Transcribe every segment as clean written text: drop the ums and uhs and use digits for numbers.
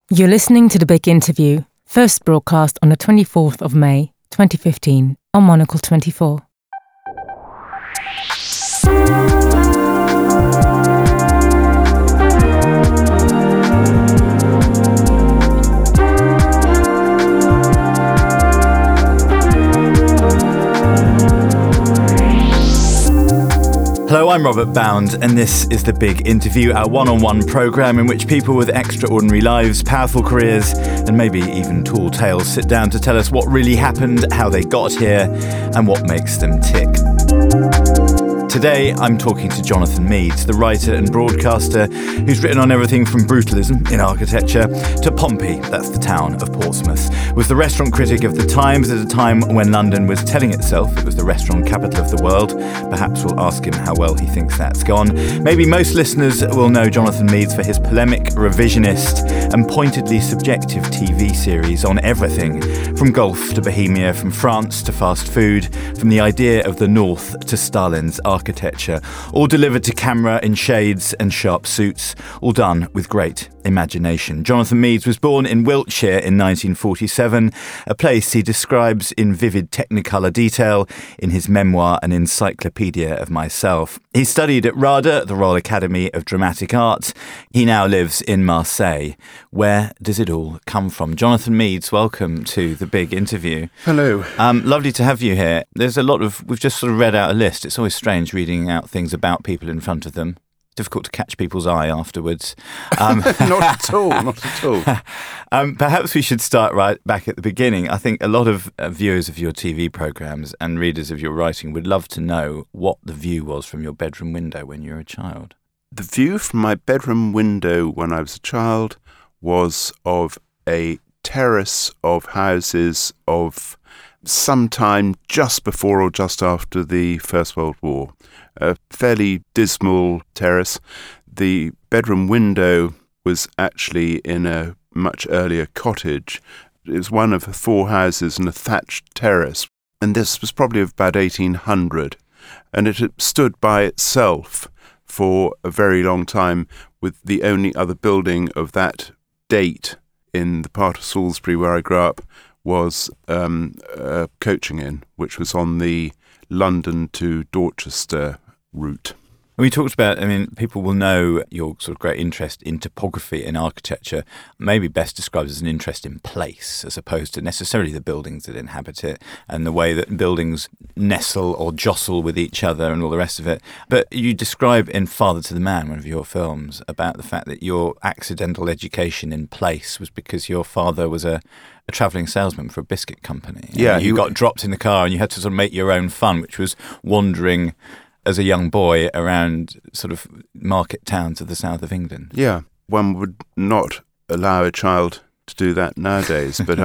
You're listening to The Big Interview, first broadcast on the 24th of May, 2015, on Monocle 24. Hello, I'm Robert Bound, and this is The Big Interview, our one-on-one programme in which people with extraordinary lives, powerful careers, and maybe even tall tales sit down to tell us what really happened, how they got here, and what makes them tick. Today, I'm talking to Jonathan Meades, the writer and broadcaster who's written on everything from brutalism in architecture to Pompey, that's the town of Portsmouth. Was the restaurant critic of the Times at a time when London was telling itself it was the restaurant capital of the world. Perhaps we'll ask him how well he thinks that's gone. Maybe most listeners will know Jonathan Meades for his polemic, revisionist and pointedly subjective TV series on everything, from golf to Bohemia, from France to fast food, from the idea of the North to Stalin's architecture, all delivered to camera in shades and sharp suits, all done with great imagination. Jonathan Meades was born in Wiltshire in 1947, a place he describes in vivid technicolor detail in his memoir An Encyclopedia of Myself. He studied at RADA, the Royal Academy of Dramatic Art. He now lives in Marseille. Where does it all come from? Jonathan Meades, welcome to The Big Interview. Hello. Lovely to have you here. There's a lot of, we've just sort of read out a list. It's always strange reading out things about people in front of them. Difficult to catch people's eye afterwards. Not at all, not at all. Perhaps we should start right back at the beginning. I think a lot of viewers of your TV programmes and readers of your writing would love to know what the view was from your bedroom window when you were a child. The view from my bedroom window when I was a child was of a terrace of houses of sometime just before or just after the First World War. A fairly dismal terrace. The bedroom window was actually in a much earlier cottage. It was one of 4 houses in a thatched terrace, and this was probably about 1800, and it had stood by itself for a very long time, with the only other building of that date in the part of Salisbury where I grew up was a coaching inn, which was on the London to Dorchester route. We talked about, people will know your sort of great interest in topography and architecture, maybe best described as an interest in place, as opposed to necessarily the buildings that inhabit it and the way that buildings nestle or jostle with each other and all the rest of it. But you describe in Father to the Man, one of your films, about the fact that your accidental education in place was because your father was a travelling salesman for a biscuit company. Yeah, you got dropped in the car and you had to sort of make your own fun, which was wandering as a young boy around sort of market towns of the south of England. Yeah, one would not allow a child to do that nowadays, but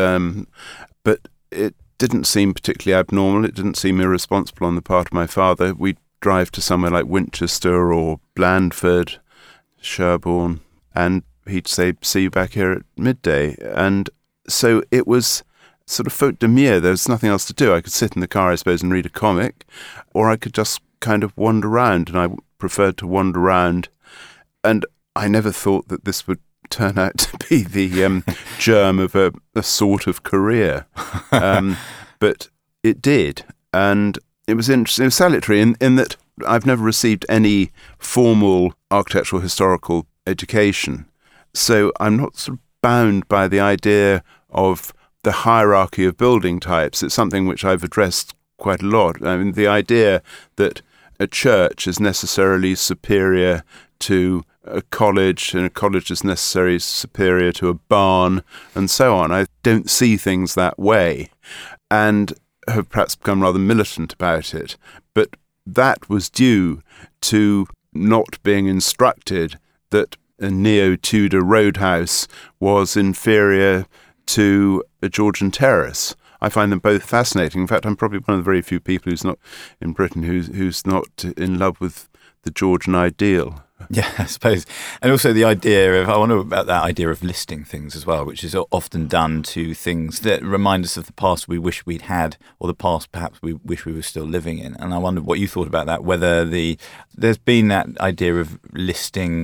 it didn't seem particularly abnormal. It didn't seem irresponsible on the part of my father. We'd drive to somewhere like Winchester or Blandford, Sherborne, and he'd say, "See you back here at midday." And so it was sort of faute de mieux. There was nothing else to do. I could sit in the car, I suppose, and read a comic, or I could just kind of wander around, and I preferred to wander around. And I never thought that this would turn out to be the germ of a sort of career. But it did. And it was interesting. It was salutary in that I've never received any formal architectural historical education. So I'm not sort of bound by the idea of the hierarchy of building types. It's something which I've addressed quite a lot. I mean, the idea that a church is necessarily superior to a college, and a college is necessarily superior to a barn, and so on. I don't see things that way, and have perhaps become rather militant about it. But that was due to not being instructed that a neo-Tudor roadhouse was inferior to a Georgian terrace. I find them both fascinating. In fact, I'm probably one of the very few people who's not in Britain who's not in love with the Georgian ideal. Yeah, I suppose. And also the idea of, I wonder about that idea of listing things as well, which is often done to things that remind us of the past we wish we'd had, or the past perhaps we wish we were still living in. And I wonder what you thought about that, whether there's been that idea of listing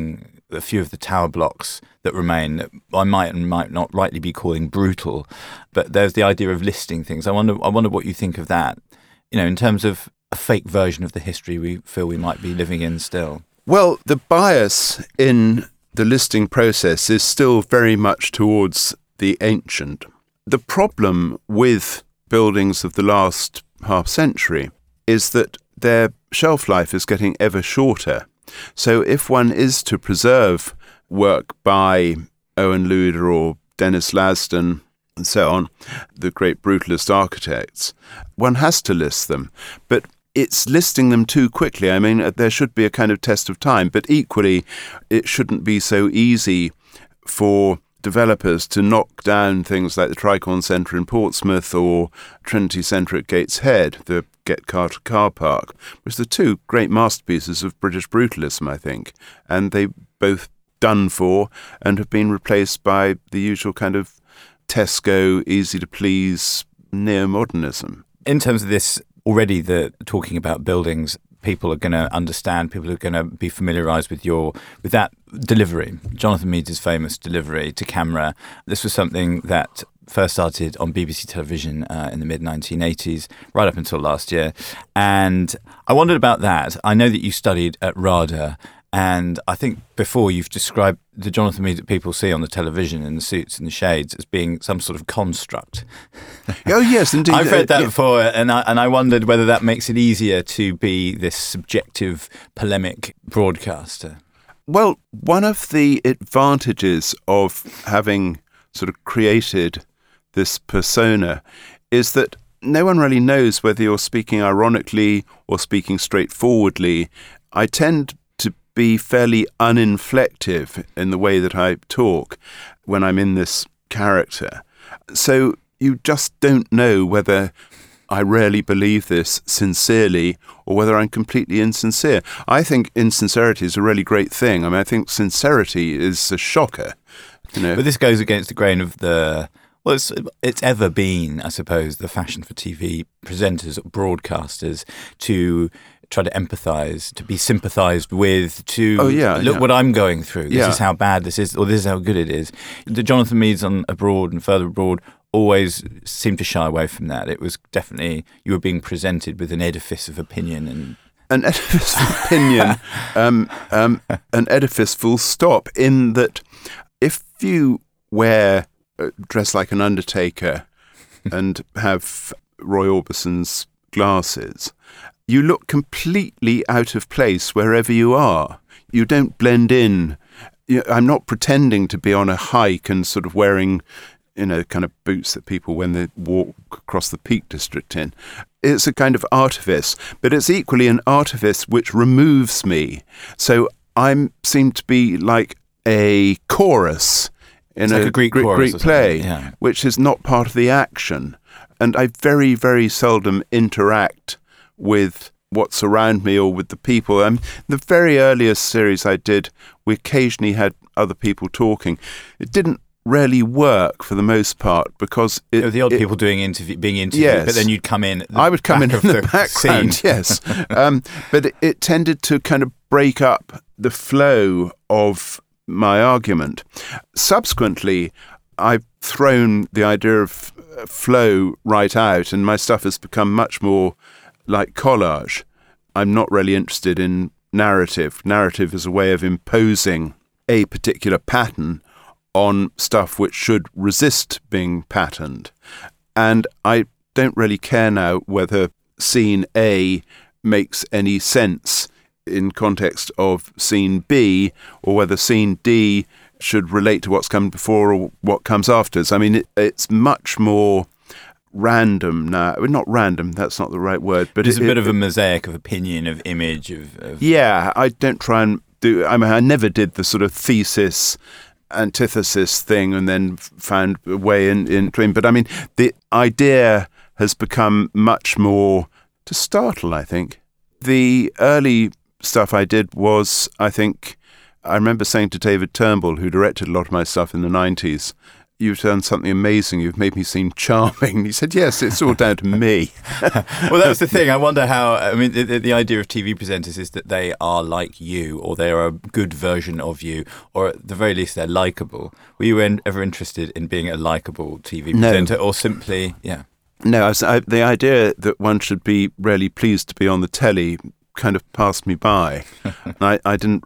a few of the tower blocks that remain that I might and might not rightly be calling brutal, but there's the idea of listing things. I wonder what you think of that, in terms of a fake version of the history we feel we might be living in still. Well, the bias in the listing process is still very much towards the ancient. The problem with buildings of the last half century is that their shelf life is getting ever shorter. So if one is to preserve work by Owen Luder or Dennis Lasdon and so on, the great brutalist architects, one has to list them. But it's listing them too quickly. I mean, there should be a kind of test of time, but equally, it shouldn't be so easy for developers to knock down things like the Tricorn Centre in Portsmouth or Trinity Centre at Gateshead, the Get Carter car park, which are two great masterpieces of British brutalism, I think. And they both done for and have been replaced by the usual kind of Tesco, easy-to-please neo-modernism. In terms of this, already talking about buildings, people are going to understand, people are going to be familiarised with that delivery. Jonathan Meades' famous delivery to camera. This was something that first started on BBC television in the mid-1980s, right up until last year. And I wondered about that. I know that you studied at RADA, and I think before you've described the Jonathan Meades that people see on the television in the suits and the shades as being some sort of construct. Oh, yes, indeed. I've read that before, and I wondered whether that makes it easier to be this subjective, polemic broadcaster. Well, one of the advantages of having sort of created this persona is that no one really knows whether you're speaking ironically or speaking straightforwardly. I tend to be fairly uninflective in the way that I talk when I'm in this character. So you just don't know whether I really believe this sincerely or whether I'm completely insincere. I think insincerity is a really great thing. I mean, I think sincerity is a shocker. But this goes against the grain of it's ever been, I suppose, the fashion for TV presenters, broadcasters, to try to empathise, to be sympathised with, to look what I'm going through. This is how bad this is, or this is how good it is. The Jonathan Meades on Abroad and Further Abroad always seemed to shy away from that. It was definitely, you were being presented with an edifice of opinion and... An edifice of opinion, an edifice full stop, in that if you dress like an undertaker and have Roy Orbison's glasses, you look completely out of place wherever you are. You don't blend in. I'm not pretending to be on a hike and sort of wearing, kind of boots that people when they walk across the Peak District in. It's a kind of artifice, but it's equally an artifice which removes me. So I seem to be like a chorus in a Greek play, which is not part of the action. And I very, very seldom interact with what's around me or with the people. The very earliest series I did, we occasionally had other people talking. It didn't really work for the most part because the odd people being interviewed, yes. But then you'd come in. I would come in the background, scene. Yes. But it tended to kind of break up the flow of my argument. Subsequently, I've thrown the idea of flow right out, and my stuff has become much more like collage. I'm not really interested in narrative. Narrative is a way of imposing a particular pattern on stuff which should resist being patterned. And I don't really care now whether scene A makes any sense in context of scene B, or whether scene D should relate to what's come before or what comes afterwards. I mean, it's much more random now. Not random, that's not the right word. But it's a bit of a mosaic of opinion, of image, of... Yeah, I don't try and do... I mean, I never did the sort of thesis antithesis thing and then found a way in between. But I mean, the idea has become much more to startle, I think. The early stuff I did was, I remember saying to David Turnbull, who directed a lot of my stuff in the 90s, you've done something amazing. You've made me seem charming. And he said, yes, it's all down to me. Well, that's the thing. I wonder how, I mean, the idea of TV presenters is that they are like you, or they are a good version of you, or at the very least they're likeable. Were you ever interested in being a likeable TV presenter, or simply, No, the idea that one should be really pleased to be on the telly kind of passed me by. I didn't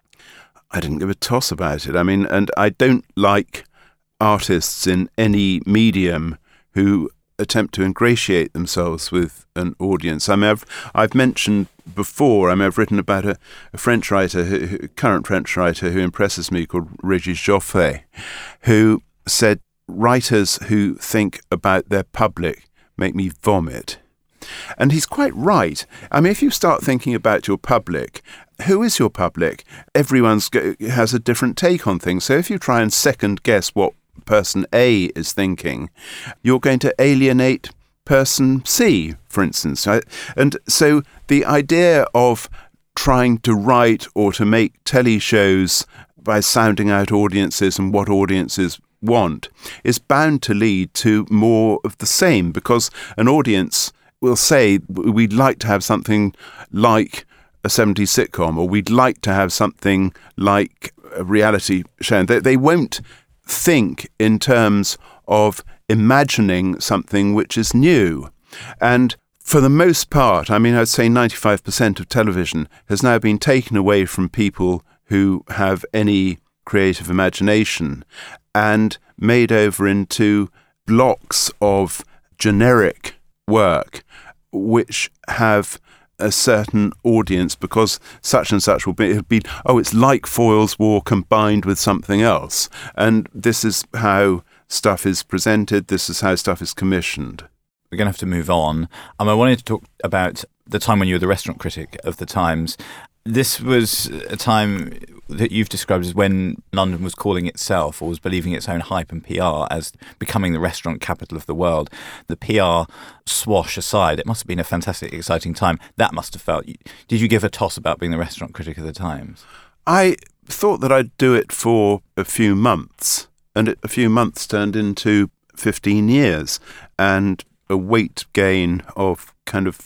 give a toss about it. I mean, and I don't like artists in any medium who attempt to ingratiate themselves with an audience. I mean, I've mentioned before, I've written about a French writer, current French writer who impresses me, called Régis Joffé, who said, writers who think about their public make me vomit. And he's quite right. I mean, if you start thinking about your public, who is your public? Everyone has a different take on things. So if you try and second guess what person A is thinking, you're going to alienate person C, for instance. And so the idea of trying to write or to make telly shows by sounding out audiences and what audiences want is bound to lead to more of the same, because an audience will say, we'd like to have something like a 70s sitcom, or we'd like to have something like a reality show. They won't think in terms of imagining something which is new. And for the most part, I mean, I'd say 95% of television has now been taken away from people who have any creative imagination and made over into blocks of generic work which have a certain audience, because such and such will be, it's like Foyle's War combined with something else. And this is how stuff is presented. This is how stuff is commissioned. We're going to have to move on. I wanted to talk about the time when you were the restaurant critic of the Times. This was a time that you've described as when London was calling itself, or was believing its own hype and PR, as becoming the restaurant capital of the world. The PR swash aside, it must have been a fantastic, exciting time. That must have felt... Did you give a toss about being the restaurant critic of the Times? I thought that I'd do it for a few months, and a few months turned into 15 years, and a weight gain of kind of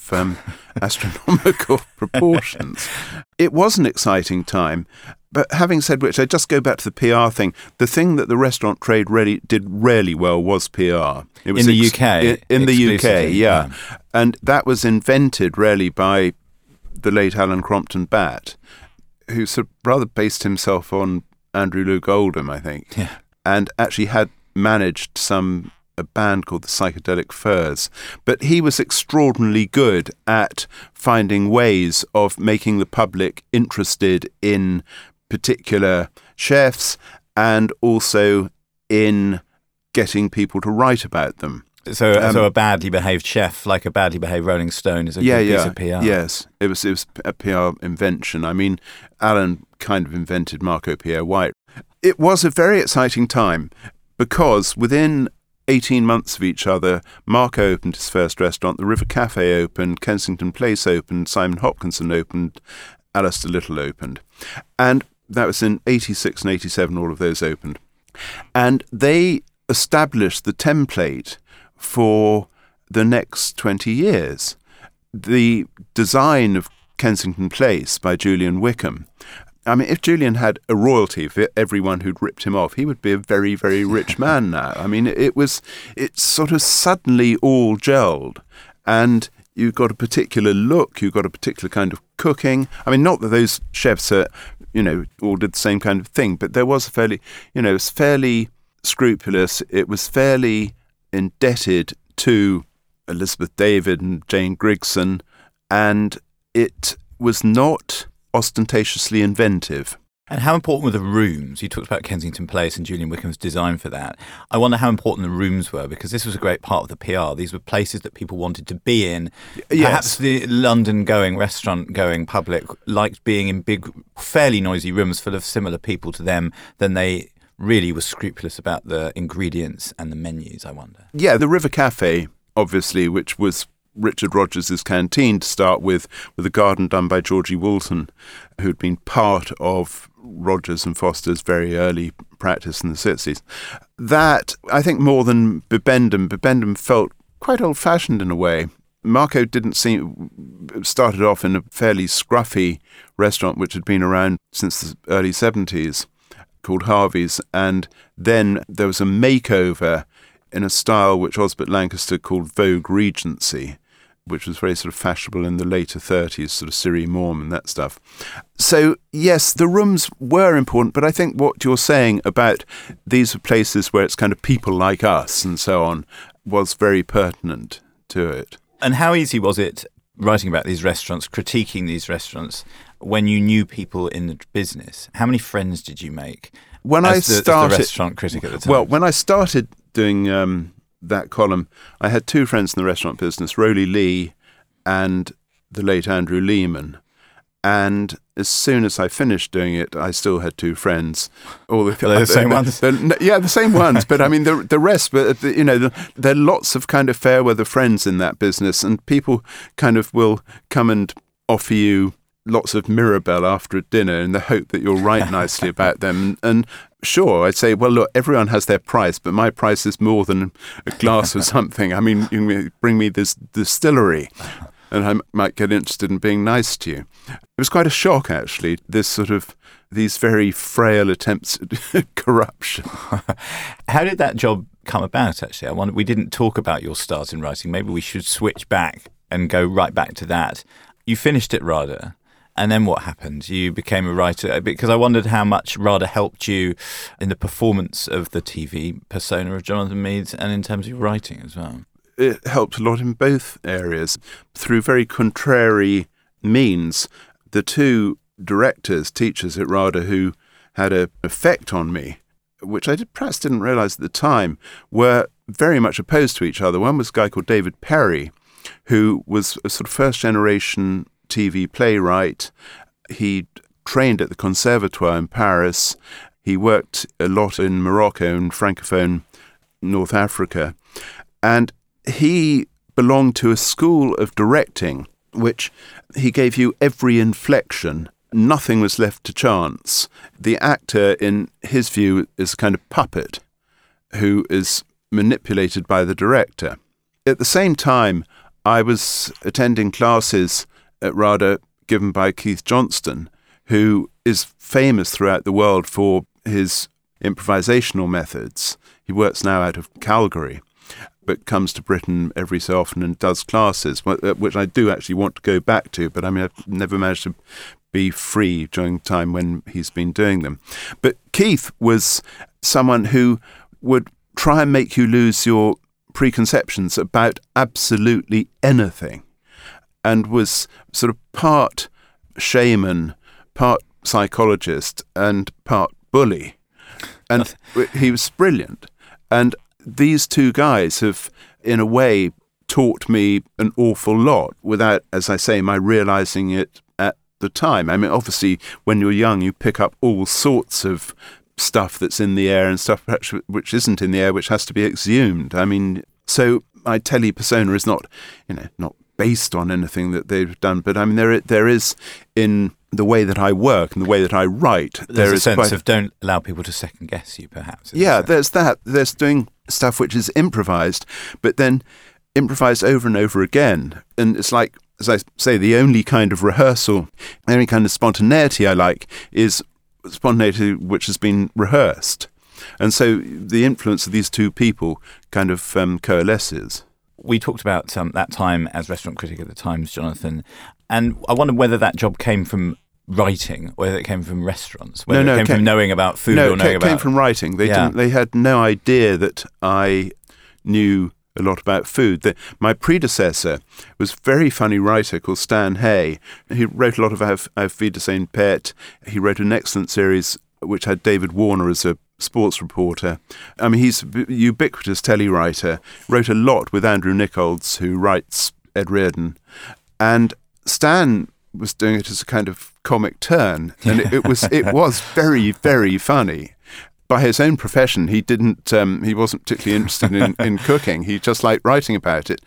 astronomical proportions. It was an exciting time. But having said which, I just go back to the PR thing. The thing that the restaurant trade did really well was PR. It was in the UK? In the UK, yeah. And that was invented really by the late Alan Crompton Batt, who sort of rather based himself on Andrew Loog Oldham, I think, and actually had managed a band called the Psychedelic Furs. But he was extraordinarily good at finding ways of making the public interested in particular chefs and also in getting people to write about them. So a badly behaved chef, like a badly behaved Rolling Stone, is a good piece of PR. Yes, it was a PR invention. I mean, Alan kind of invented Marco Pierre White. It was a very exciting time because within 18 months of each other, Marco opened his first restaurant, the River Cafe opened, Kensington Place opened, Simon Hopkinson opened, Alistair Little opened. And that was in 86 and 87, all of those opened. And they established the template for the next 20 years. The design of Kensington Place by Julian Wickham. I mean, if Julian had a royalty for everyone who'd ripped him off, he would be a very, very rich man now. I mean, it sort of suddenly all gelled. And you got a particular look, you got a particular kind of cooking. I mean, not that those chefs are, all did the same kind of thing, but there was it was fairly scrupulous. It was fairly indebted to Elizabeth David and Jane Grigson, and it was not ostentatiously inventive. And how important were the rooms? You talked about Kensington Place and Julian Wickham's design for that. I wonder how important the rooms were, because this was a great part of the PR. These were places that people wanted to be in. Yes. Perhaps the London-going, restaurant-going public liked being in big, fairly noisy rooms full of similar people to them than they really were scrupulous about the ingredients and the menus, I wonder. Yeah, the River Cafe, obviously, which was Richard Rogers' canteen to start with a garden done by Georgie Woolton, who'd been part of Rogers and Foster's very early practice in the 60s. That, I think, more than Bibendum felt quite old-fashioned in a way. Marco started off in a fairly scruffy restaurant which had been around since the early 70s called Harvey's, and then there was a makeover in a style which Osbert Lancaster called Vogue Regency, which was very sort of fashionable in the later 30s, sort of Siri Morm and that stuff. So, yes, the rooms were important, but I think what you're saying about these are places where it's kind of people like us and so on was very pertinent to it. And how easy was it writing about these restaurants, critiquing these restaurants, when you knew people in the business? How many friends did you make as the restaurant critic at the time? Well, when I started doing that column, I had two friends in the restaurant business, Rowley Lee and the late Andrew Lehman. And as soon as I finished doing it, I still had two friends. Are they the same ones? Yeah, the same ones. But I mean, the rest, there are lots of kind of fair weather friends in that business, and people kind of will come and offer you lots of Mirabelle after a dinner in the hope that you'll write nicely about them. And sure, I'd say, well, look, everyone has their price, but my price is more than a glass of something. I mean, you bring me this distillery, and I might get interested in being nice to you. It was quite a shock, actually, these very frail attempts at corruption. How did that job come about, actually? I wonder, we didn't talk about your start in writing. Maybe we should switch back and go right back to that. You finished at RADA, and then what happened? You became a writer, because I wondered how much RADA helped you in the performance of the TV persona of Jonathan Meades and in terms of your writing as well. It helped a lot in both areas. Through very contrary means, the two teachers at RADA who had an effect on me, which I perhaps didn't realise at the time, were very much opposed to each other. One was a guy called David Perry, who was a sort of first-generation TV playwright. He trained at the Conservatoire in Paris. He worked a lot in Morocco and Francophone North Africa. And he belonged to a school of directing, which he gave you every inflection. Nothing was left to chance. The actor, in his view, is a kind of puppet who is manipulated by the director. At the same time, I was attending classes at RADA given by Keith Johnston, who is famous throughout the world for his improvisational methods. He works now out of Calgary, but comes to Britain every so often and does classes, which I do actually want to go back to, but I mean, I've never managed to be free during the time when he's been doing them. But Keith was someone who would try and make you lose your preconceptions about absolutely anything, and was sort of part shaman, part psychologist, and part bully. And he was brilliant. And these two guys have, in a way, taught me an awful lot without, as I say, my realising it at the time. I mean, obviously, when you're young, you pick up all sorts of stuff that's in the air and stuff perhaps which isn't in the air, which has to be exhumed. I mean, so my telly persona is not based on anything that they've done, but I mean, there is in the way that I work and the way that I write. There's a sense of don't allow people to second guess you, perhaps. Yeah, there's that. There's doing stuff which is improvised, but then improvised over and over again. And it's like, as I say, the only kind of rehearsal, the only kind of spontaneity I like is spontaneity which has been rehearsed. And so the influence of these two people kind of coalesces. We talked about that time as restaurant critic at the Times, Jonathan, and I wondered whether that job came from writing, whether it came from restaurants, whether it came from knowing about food or knowing about... No, it came from writing. They had no idea that I knew a lot about food. My predecessor was a very funny writer called Stan Hay. He wrote a lot of Auf Wiedersehen Pet. He wrote an excellent series which had David Warner as a sports reporter. I mean, he's a ubiquitous telly writer. Wrote a lot with Andrew Nichols, who writes Ed Reardon. And Stan was doing it as a kind of comic turn, and it was very, very funny. By his own profession, he wasn't particularly interested in cooking. He just liked writing about it.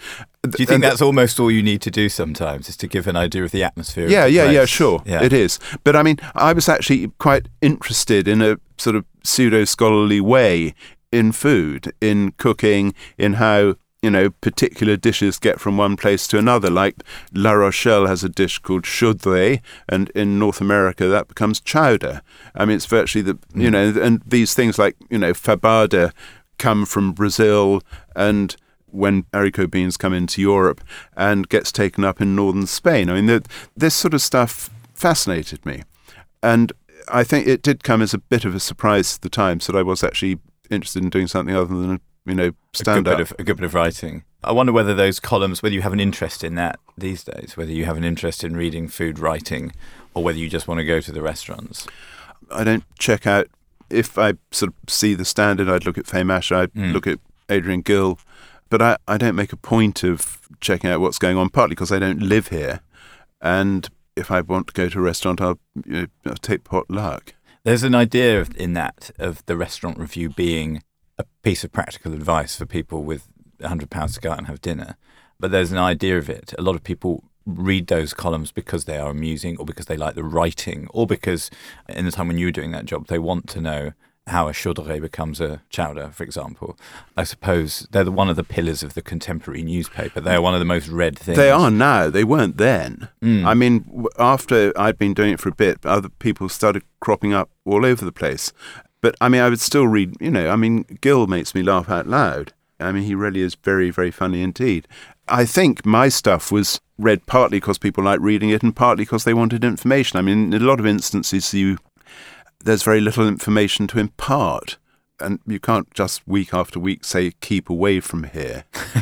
Do you think that's almost all you need to do sometimes, is to give an idea of the atmosphere? Yeah, sure. Yeah. It is. But I mean, I was actually quite interested in a sort of pseudo-scholarly way in food, in cooking, in how, particular dishes get from one place to another. Like La Rochelle has a dish called chaudrée, and in North America that becomes chowder. I mean, it's virtually and these things like, fabada come from Brazil, and when haricot beans come into Europe and gets taken up in northern Spain. I mean, this sort of stuff fascinated me. And I think it did come as a bit of a surprise at the time, so that I was actually interested in doing something other than, stand up. A good bit of writing. I wonder whether those columns, whether you have an interest in that these days, whether you have an interest in reading food writing, or whether you just want to go to the restaurants. I don't check out. If I sort of see the Standard, I'd look at Fame Asher, I'd look at Adrian Gill. But I don't make a point of checking out what's going on, partly because I don't live here. And if I want to go to a restaurant, I'll take pot luck. There's an idea in that of the restaurant review being a piece of practical advice for people with £100 to go out and have dinner. But there's an idea of it. A lot of people read those columns because they are amusing, or because they like the writing, or because in the time when you were doing that job, they want to know how a chaudrée becomes a chowder, for example. I suppose they're one of the pillars of the contemporary newspaper. They are one of the most read things. They are now. They weren't then. I mean, after I'd been doing it for a bit, other people started cropping up all over the place. But, I mean, I would still read, Gill makes me laugh out loud. I mean, he really is very, very funny indeed. I think my stuff was read partly because people like reading it and partly because they wanted information. I mean, in a lot of instances, there's very little information to impart, and you can't just week after week say, keep away from here.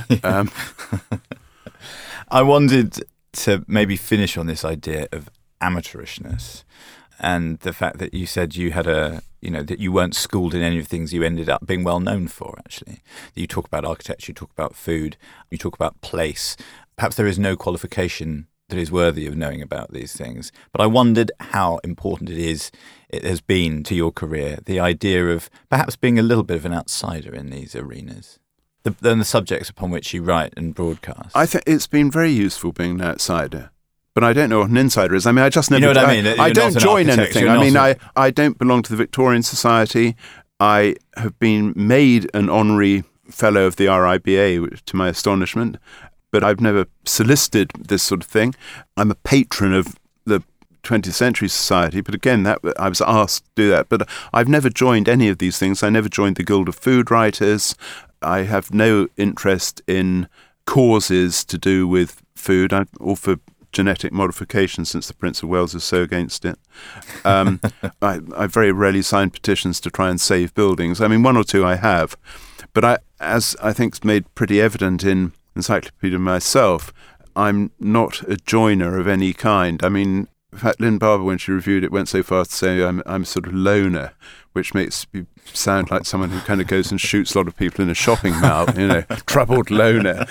I wanted to maybe finish on this idea of amateurishness and the fact that you said you had that you weren't schooled in any of the things you ended up being well known for, actually. You talk about architecture, you talk about food, you talk about place. Perhaps there is no qualification that is worthy of knowing about these things. But I wondered how important it has been to your career, the idea of perhaps being a little bit of an outsider in these arenas, the subjects upon which you write and broadcast. I think it's been very useful being an outsider. But I don't know what an insider is. I mean, I just never... You know what I mean? I don't join anything. I mean, I don't belong to the Victorian Society. I have been made an honorary fellow of the RIBA, to my astonishment. But I've never solicited this sort of thing. I'm a patron of the 20th Century Society, but again, I was asked to do that. But I've never joined any of these things. I never joined the Guild of Food Writers. I have no interest in causes to do with food or for genetic modification, since the Prince of Wales is so against it. I very rarely sign petitions to try and save buildings. I mean, one or two I have. But as I think is made pretty evident in Encyclopedia myself, I'm not a joiner of any kind. I mean, in fact, Lynn Barber, when she reviewed it, went so far as to say I'm a sort of loner, which makes me sound like someone who kind of goes and shoots a lot of people in a shopping mall, troubled loner.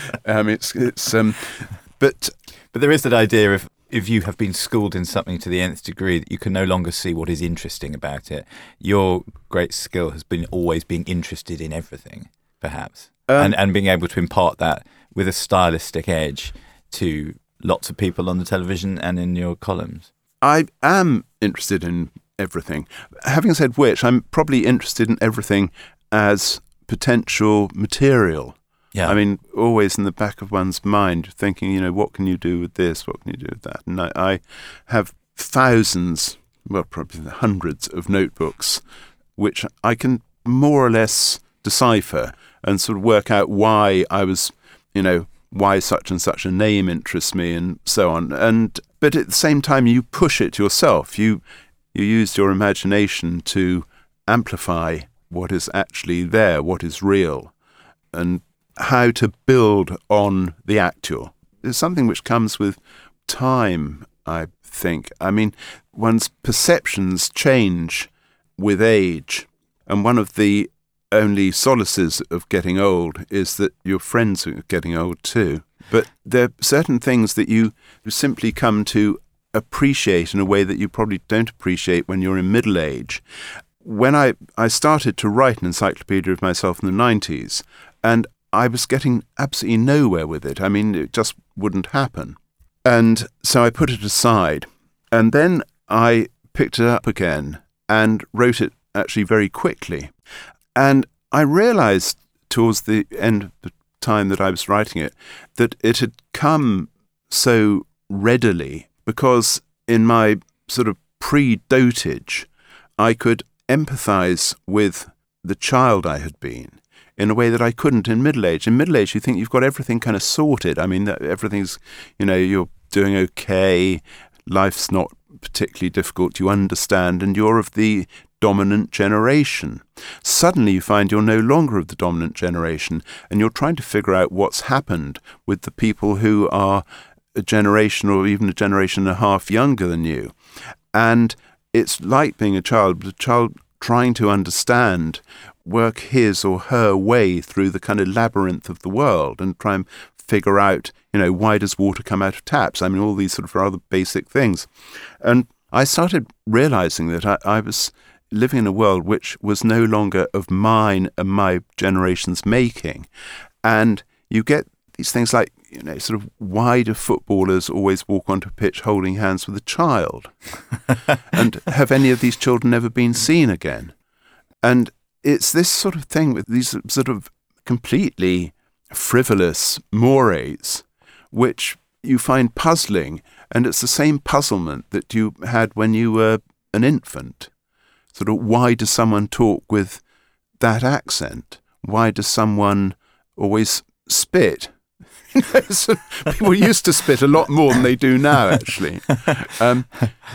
But there is that idea of, if you have been schooled in something to the nth degree, that you can no longer see what is interesting about it. Your great skill has been always being interested in everything, perhaps, and being able to impart that with a stylistic edge to lots of people on the television and in your columns. I am interested in everything. Having said which, I'm probably interested in everything as potential material. Yeah. I mean, always in the back of one's mind, thinking, what can you do with this? What can you do with that? And I have thousands, well, probably hundreds of notebooks, which I can more or less decipher and sort of work out why I was, why such and such a name interests me and so on. But at the same time, you push it yourself. You use your imagination to amplify what is actually there, what is real, and how to build on the actual. It's something which comes with time, I think. I mean, one's perceptions change with age. And one of the only solaces of getting old is that your friends are getting old too. But there are certain things that you simply come to appreciate in a way that you probably don't appreciate when you're in middle age. When I started to write an encyclopedia of myself in the 90s, and I was getting absolutely nowhere with it. I mean, it just wouldn't happen. And so I put it aside. And then I picked it up again and wrote it actually very quickly. And I realized towards the end of the time that I was writing it, that it had come so readily because in my sort of pre-dotage, I could empathize with the child I had been in a way that I couldn't in middle age. In middle age, you think you've got everything kind of sorted. I mean, everything's, you're doing okay, life's not particularly difficult, you understand, and you're of the dominant generation. Suddenly you find you're no longer of the dominant generation, and you're trying to figure out what's happened with the people who are a generation or even a generation and a half younger than you. And it's like being a child trying to understand, work his or her way through the kind of labyrinth of the world and try and figure out, why does water come out of taps? I mean, all these sort of rather basic things. And I started realizing that I was living in a world which was no longer of mine and my generation's making. And you get these things like, sort of why do footballers always walk onto a pitch holding hands with a child? And have any of these children never been seen again? And it's this sort of thing with these sort of completely frivolous mores, which you find puzzling. And it's the same puzzlement that you had when you were an infant. Sort of, why does someone talk with that accent? Why does someone always spit? People used to spit a lot more than they do now, actually. And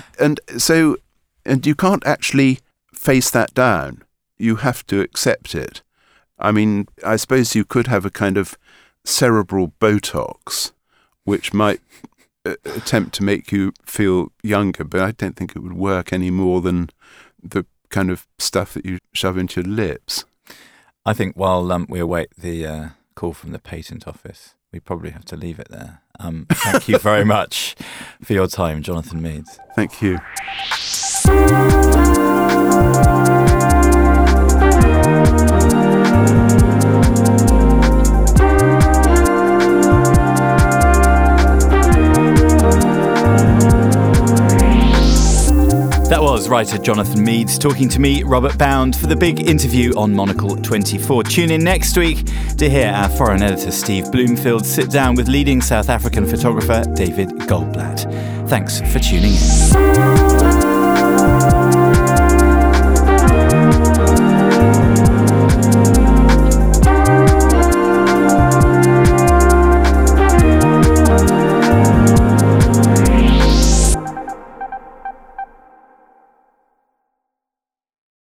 you can't actually face that down. You have to accept it. I mean, I suppose you could have a kind of cerebral Botox, which might attempt to make you feel younger, but I don't think it would work any more than the kind of stuff that you shove into your lips. I think while we await the call from the patent office, we probably have to leave it there. Thank you very much for your time, Jonathan Meades. Thank you. That was writer Jonathan Meades talking to me, Robert Bound, for the big interview on Monocle 24. Tune in next week to hear our foreign editor Steve Bloomfield sit down with leading South African photographer David Goldblatt. Thanks for tuning in.